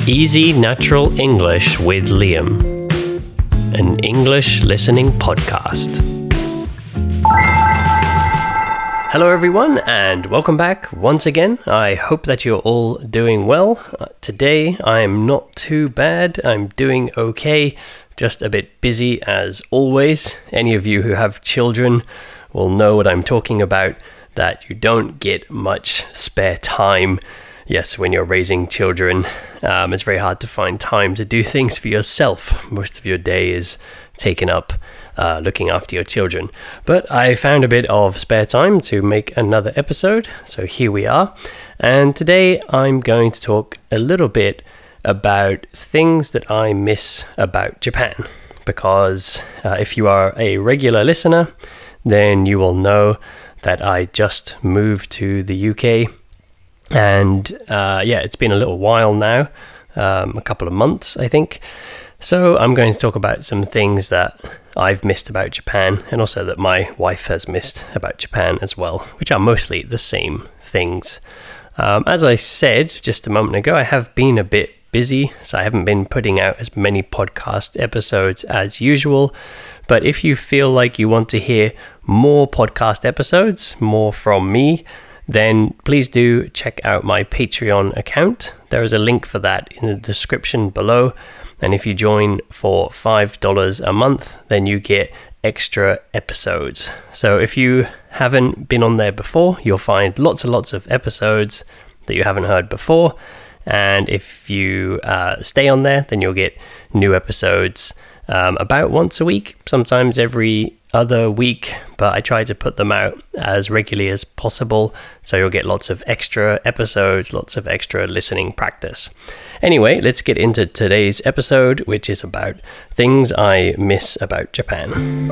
Easy Natural English with Liam, an English listening podcast. Hello everyone and welcome back once again. I hope that you're all doing well. Today I'm not too bad. I'm doing okay, just a bit busy as always. Any of you who have children will know what I'm talking about, that you don't get much spare time. Yes, when you're raising children, it's very hard to find time to do things for yourself. Most of your day is taken up looking after your children. But I found a bit of spare time to make another episode, so here we are. And today I'm going to talk a little bit about things that I miss about Japan. Because if you are a regular listener, then you will know that I just moved to the UK. And it's been a little while now, a couple of months, I think. So I'm going to talk about some things that I've missed about Japan, and also that my wife has missed about Japan as well, which are mostly the same things. As I said just a moment ago, I have been a bit busy, so I haven't been putting out as many podcast episodes as usual. But if you feel like you want to hear more podcast episodes, more from me, then please do check out my Patreon account. There is a link for that in the description below. And if you join for $5 a month, then you get extra episodes. So if you haven't been on there before, you'll find lots and lots of episodes that you haven't heard before. And if you stay on there, then you'll get new episodes about once a week, sometimes every other week, but I try to put them out as regularly as possible, so you'll get lots of extra episodes, lots of extra listening practice. Anyway, let's get into today's episode, which is about things I miss about Japan.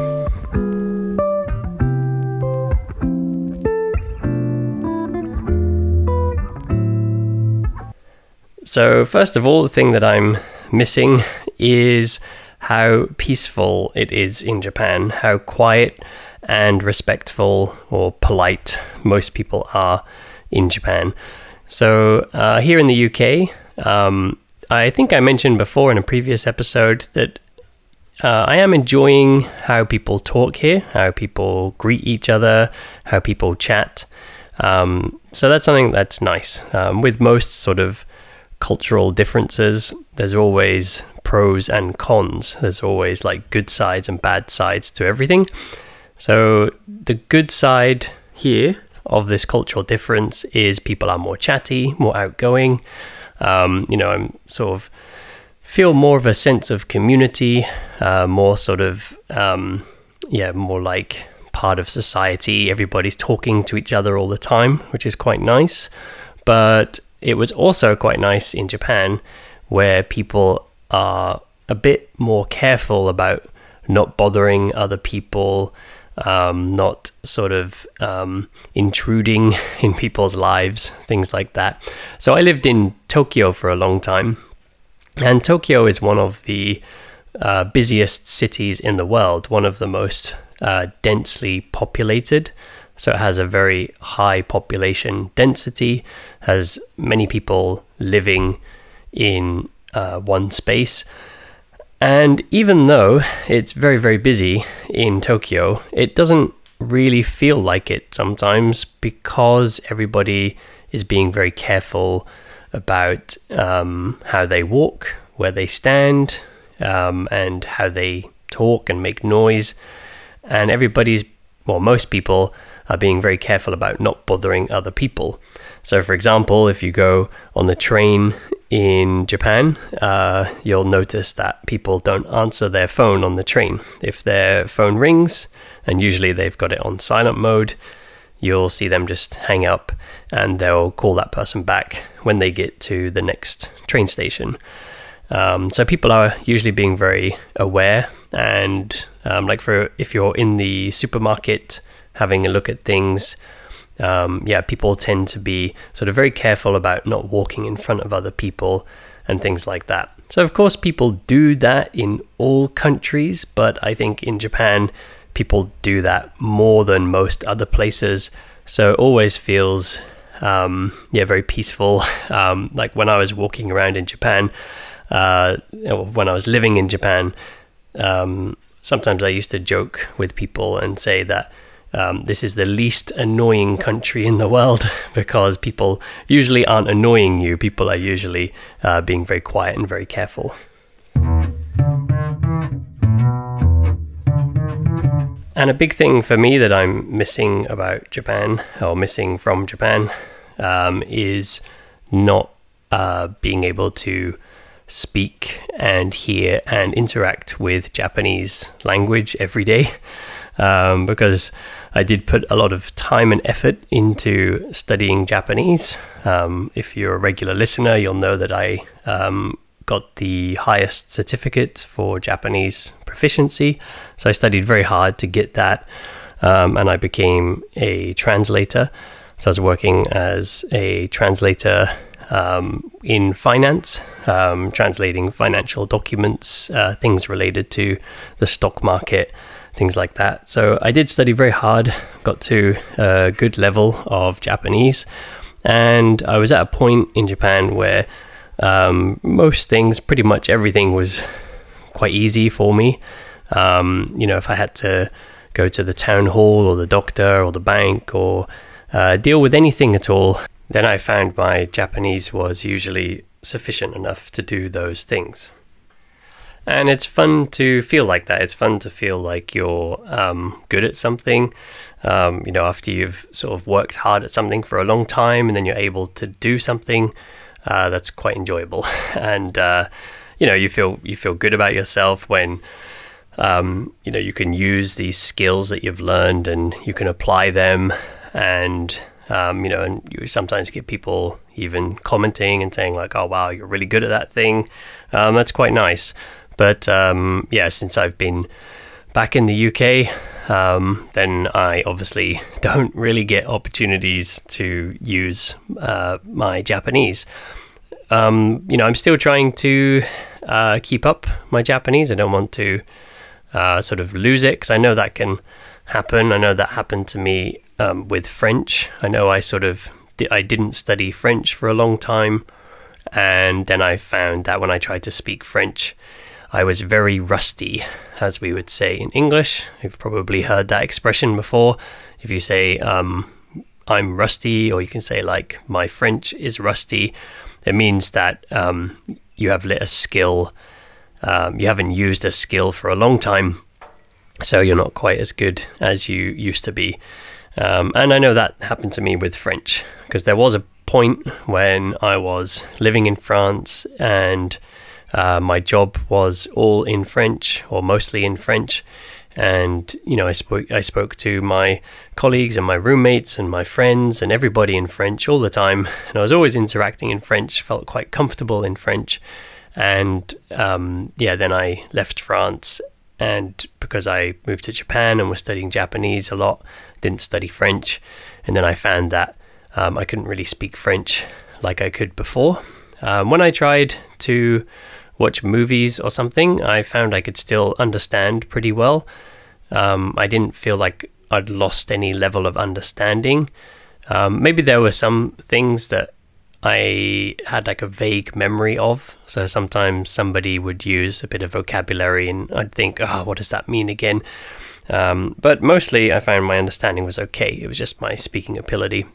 So first of all, the thing that I'm missing is how peaceful it is in Japan, how quiet and respectful or polite most people are in Japan. So here in the UK, I think I mentioned before in a previous episode that I am enjoying how people talk here, how people greet each other, how people chat. So that's something that's nice. With most sort of cultural differences, there's always pros and cons. There's always like good sides and bad sides to everything. So the good side here of this cultural difference is people are more chatty, more outgoing. I'm sort of feel more of a sense of community, more sort of, more like part of society. Everybody's talking to each other all the time, which is quite nice. But it was also quite nice in Japan where people are a bit more careful about not bothering other people, not sort of intruding in people's lives, things like that. So I lived in Tokyo for a long time, and Tokyo is one of the busiest cities in the world, one of the most densely populated. So it has a very high population density, has many people living in one space. And even though it's very, very busy in Tokyo, it doesn't really feel like it sometimes, because everybody is being very careful about how they walk, where they stand, and how they talk and make noise. And most people are being very careful about not bothering other people. So for example, if you go on the train in Japan, you'll notice that people don't answer their phone on the train. If their phone rings, and usually they've got it on silent mode, you'll see them just hang up and they'll call that person back when they get to the next train station. So people are usually being very aware, and if you're in the supermarket having a look at things, people tend to be sort of very careful about not walking in front of other people and things like that. So of course people do that in all countries, but I think in Japan people do that more than most other places. So it always feels very peaceful. Like when I was walking around in Japan, when I was living in Japan, sometimes I used to joke with people and say that this is the least annoying country in the world because people usually aren't annoying you. People are usually being very quiet and very careful. And a big thing for me that I'm missing about Japan, or missing from Japan, is not being able to speak and hear and interact with Japanese language every day. Because I did put a lot of time and effort into studying Japanese. If you're a regular listener, you'll know that I got the highest certificate for Japanese proficiency. So I studied very hard to get that, and I became a translator. So I was working as a translator in finance, translating financial documents, things related to the stock market, things like that. So I did study very hard, got to a good level of Japanese, and I was at a point in Japan where most things, pretty much everything, was quite easy for me. If I had to go to the town hall or the doctor or the bank or deal with anything at all, then I found my Japanese was usually sufficient enough to do those things. And it's fun to feel like that. It's fun to feel like you're good at something. After you've sort of worked hard at something for a long time and then you're able to do something that's quite enjoyable. And you feel good about yourself when you can use these skills that you've learned and you can apply them, and and you sometimes get people even commenting and saying like, oh wow, you're really good at that thing. That's quite nice. But since I've been back in the UK, then I obviously don't really get opportunities to use my Japanese. I'm still trying to keep up my Japanese. I don't want to sort of lose it, because I know that can happen. I know that happened to me with French. I know I didn't study French for a long time, and then I found that when I tried to speak French, I was very rusty, as we would say in English. You've probably heard that expression before. If you say I'm rusty, or you can say like my French is rusty, it means that you have lit a skill. You haven't used a skill for a long time, so you're not quite as good as you used to be. And I know that happened to me with French, because there was a point when I was living in France and my job was all in French, or mostly in French. And, I spoke to my colleagues and my roommates and my friends and everybody in French all the time. And I was always interacting in French, felt quite comfortable in French. And then I left France, and because I moved to Japan and was studying Japanese a lot, didn't study French. And then I found that I couldn't really speak French like I could before. When I tried to watch movies or something, I found I could still understand pretty well. I didn't feel like I'd lost any level of understanding. Maybe there were some things that I had like a vague memory of. So sometimes somebody would use a bit of vocabulary and I'd think, what does that mean again? But mostly I found my understanding was okay. It was just my speaking ability.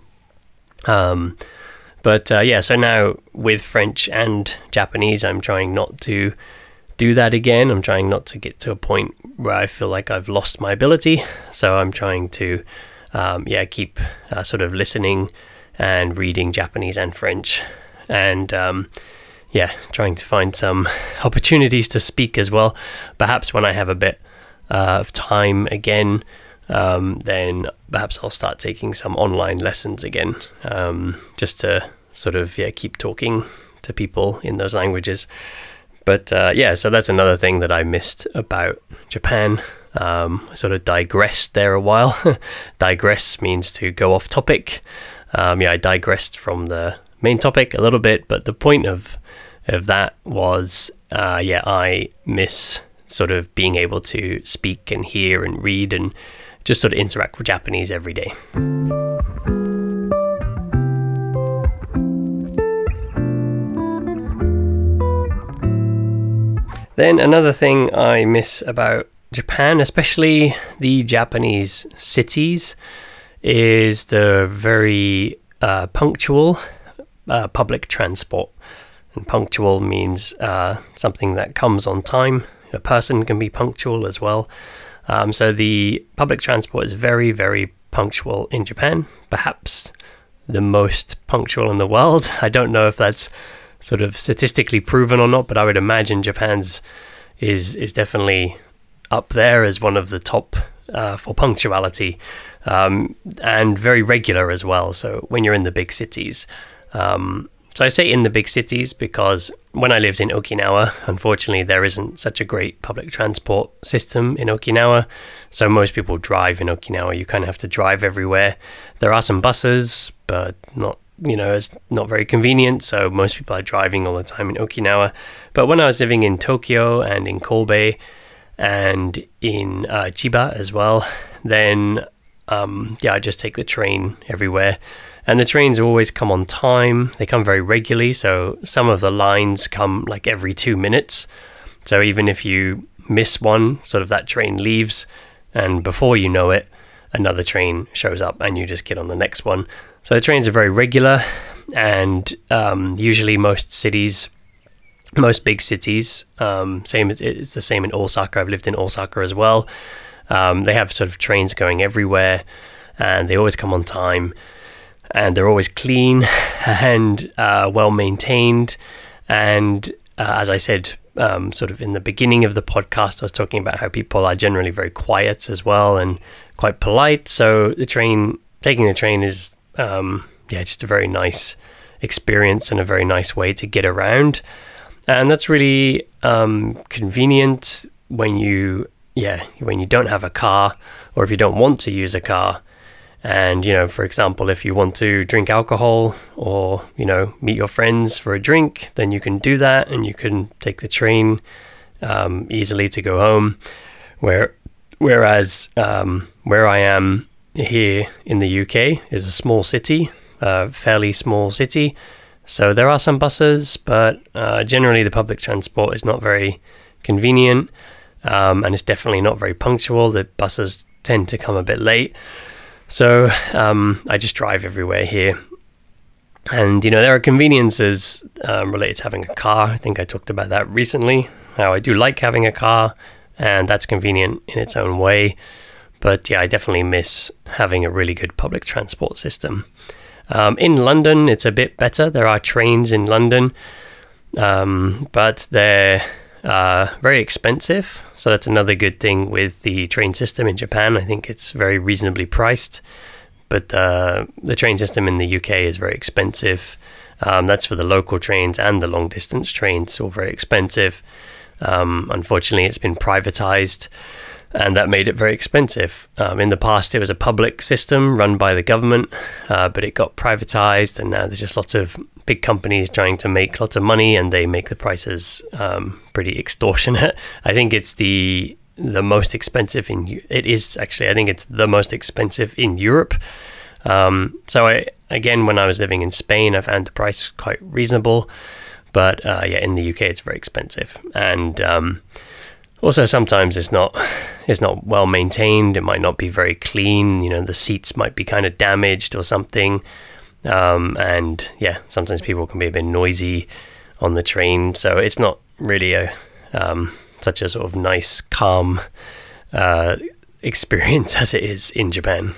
So now with French and Japanese, I'm trying not to do that again. I'm trying not to get to a point where I feel like I've lost my ability. So I'm trying to keep sort of listening and reading Japanese and French, and trying to find some opportunities to speak as well. Perhaps when I have a bit of time again, then perhaps I'll start taking some online lessons again, just to sort of keep talking to people in those languages. But so that's another thing that I missed about Japan. I sort of digressed there a while. Digress means to go off topic. I digressed from the main topic a little bit, but the point of that was, I miss sort of being able to speak and hear and read and just sort of interact with Japanese every day. Then another thing I miss about Japan, especially the Japanese cities, is the very punctual public transport. And punctual means something that comes on time. A person can be punctual as well. So the public transport is very, very punctual in Japan, perhaps the most punctual in the world. I don't know if that's sort of statistically proven or not, but I would imagine Japan's is definitely up there as one of the top for punctuality, and very regular as well. So when you're in the big cities, so I say in the big cities because when I lived in Okinawa, unfortunately, there isn't such a great public transport system in Okinawa. So most people drive in Okinawa. You kind of have to drive everywhere. There are some buses, but not, it's not very convenient. So most people are driving all the time in Okinawa. But when I was living in Tokyo and in Kobe and in Chiba as well, then I just take the train everywhere. And the trains always come on time. They come very regularly. So some of the lines come like every 2 minutes. So even if you miss one, sort of that train leaves. And before you know it, another train shows up and you just get on the next one. So the trains are very regular. And usually most big cities, it's the same in Osaka. I've lived in Osaka as well. They have sort of trains going everywhere. And they always come on time. And they're always clean and well maintained. And as I said, sort of in the beginning of the podcast, I was talking about how people are generally very quiet as well and quite polite. So taking the train is just a very nice experience and a very nice way to get around. And that's really convenient when you don't have a car, or if you don't want to use a car. And, for example, if you want to drink alcohol or, meet your friends for a drink, then you can do that and you can take the train easily to go home. Whereas where I am here in the UK is a small city, fairly small city. So there are some buses, but generally the public transport is not very convenient, and it's definitely not very punctual. The buses tend to come a bit late. So I just drive everywhere here. And, there are conveniences related to having a car. I think I talked about that recently, how I do like having a car, and that's convenient in its own way. But I definitely miss having a really good public transport system. In London, it's a bit better. There are trains in London, but they're very expensive. So that's another good thing with the train system in Japan. I think it's very reasonably priced, but the train system in the UK is very expensive. That's for the local trains and the long distance trains, all very expensive. Unfortunately, it's been privatized, and that made it very expensive. In the past, it was a public system run by the government, but it got privatized, and now there's just lots of big companies trying to make lots of money, and they make the prices pretty extortionate. I think it's the most expensive I think it's the most expensive in Europe. So when I was living in Spain, I found the price quite reasonable, but in the UK it's very expensive. And also sometimes it's not well maintained. It might not be very clean. The seats might be kind of damaged or something. Sometimes people can be a bit noisy on the train, so it's not really such a sort of nice, calm experience as it is in Japan.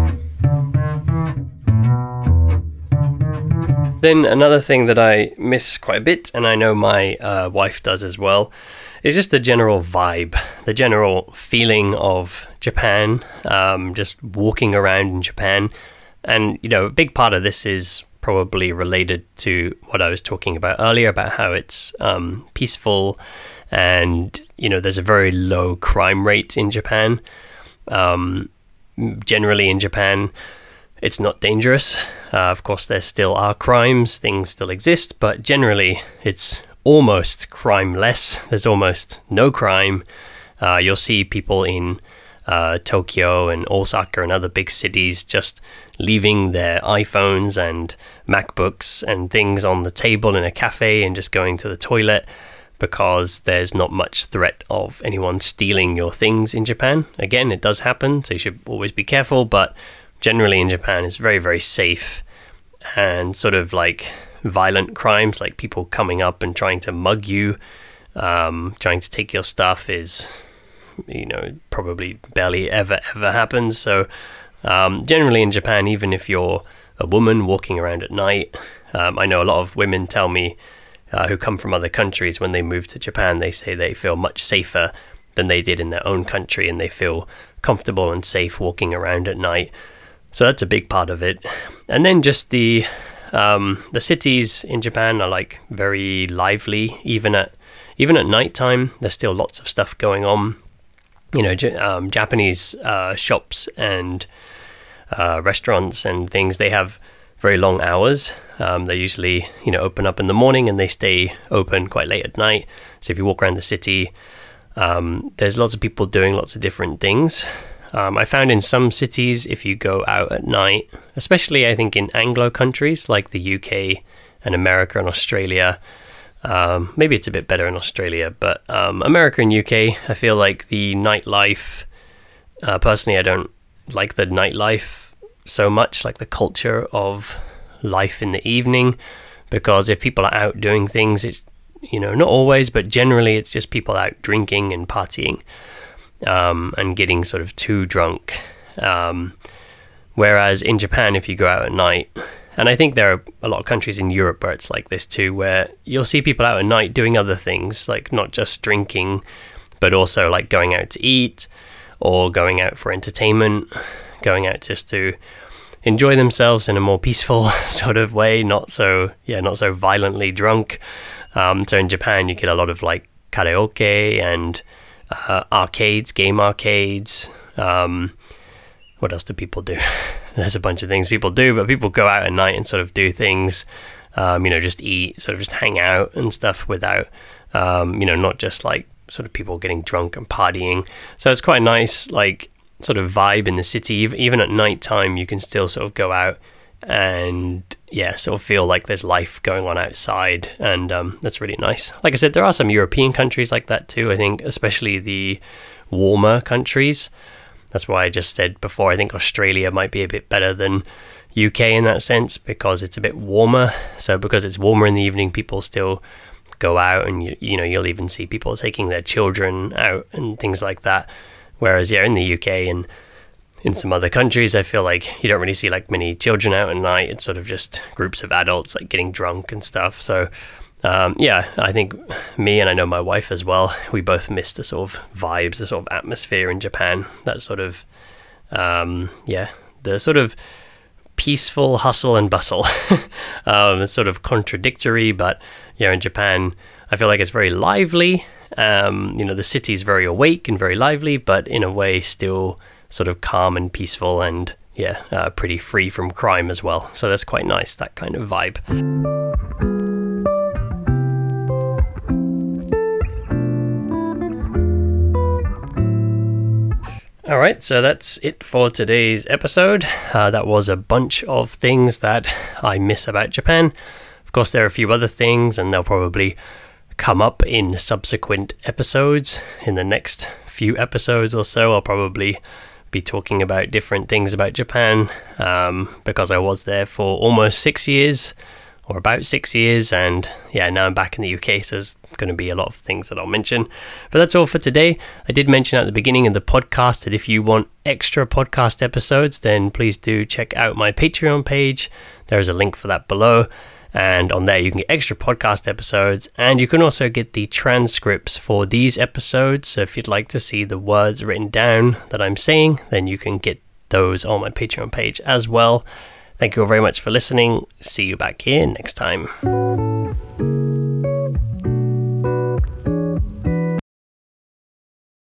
Then another thing that I miss quite a bit, and I know my wife does as well, is just the general vibe, the general feeling of Japan, just walking around in Japan. And, a big part of this is probably related to what I was talking about earlier, about how it's peaceful and, there's a very low crime rate in Japan. Generally in Japan, it's not dangerous. Of course, there still are crimes, things still exist, but generally it's almost crime-less. There's almost no crime. You'll see people in Tokyo and Osaka and other big cities just leaving their iPhones and MacBooks and things on the table in a cafe and just going to the toilet. because there's not much threat of anyone stealing your things in Japan. Again, it does happen, so you should always be careful, but generally in Japan it's very, very safe. And sort of like violent crimes, like people coming up and trying to mug you, trying to take your stuff, is, probably barely ever happens. So generally in Japan, even if you're a woman walking around at night, I know a lot of women tell me who come from other countries, when they move to Japan, they say they feel much safer than they did in their own country, and they feel comfortable and safe walking around at night. So that's a big part of it. And then just the cities in Japan are like very lively, even at nighttime. There's still lots of stuff going on. Japanese shops and restaurants and things, they have very long hours. They usually, open up in the morning and they stay open quite late at night. So if you walk around the city, there's lots of people doing lots of different things. I found in some cities, if you go out at night, especially I think in Anglo countries like the UK and America and Australia, maybe it's a bit better in Australia, but America and UK, I feel like the nightlife, personally I don't like the nightlife so much, like the culture of life in the evening, because if people are out doing things, it's, not always, but generally it's just people out drinking and partying. And getting sort of too drunk. Whereas in Japan, if you go out at night, and I think there are a lot of countries in Europe where it's like this too, where you'll see people out at night doing other things, like not just drinking, but also like going out to eat or going out for entertainment, going out just to enjoy themselves in a more peaceful sort of way, not so violently drunk. So in Japan, you get a lot of like karaoke and arcades, game arcades. What else do people do? There's a bunch of things people do, but people go out at night and sort of do things, just eat, sort of just hang out and stuff without, not just like sort of people getting drunk and partying. So it's quite nice, like sort of vibe in the city. Even at night time, you can still sort of go out and sort of feel like there's life going on outside, and that's really nice. Like I said, there are some European countries like that too, I think, especially the warmer countries. That's why I just said before, I think Australia might be a bit better than UK in that sense, because it's a bit warmer. So because it's warmer in the evening, people still go out, and you'll even see people taking their children out and things like that. Whereas in the UK and in some other countries, I feel like you don't really see like many children out at night. It's sort of just groups of adults like getting drunk and stuff. So I think me, and I know my wife as well, we both miss the sort of vibes, the sort of atmosphere in Japan. That sort of the sort of peaceful hustle and bustle. It's sort of contradictory, but in Japan, I feel like it's very lively. The city's very awake and very lively, but in a way still sort of calm and peaceful, and pretty free from crime as well. So that's quite nice, that kind of vibe. All right, so that's it for today's episode. That was a bunch of things that I miss about Japan. Of course, there are a few other things, and they'll probably come up in subsequent episodes. In the next few episodes or so, I'll probably be talking about different things about Japan, because I was there for almost 6 years, or about 6 years, and now I'm back in the UK, so there's going to be a lot of things that I'll mention. But that's all for today. I did mention at the beginning of the podcast that if you want extra podcast episodes, then please do check out my Patreon page. There's a link for that below, and on there you can get extra podcast episodes, and you can also get the transcripts for these episodes. So if you'd like to see the words written down that I'm saying, then you can get those on my Patreon page as well. Thank you all very much for listening. See you back here next time.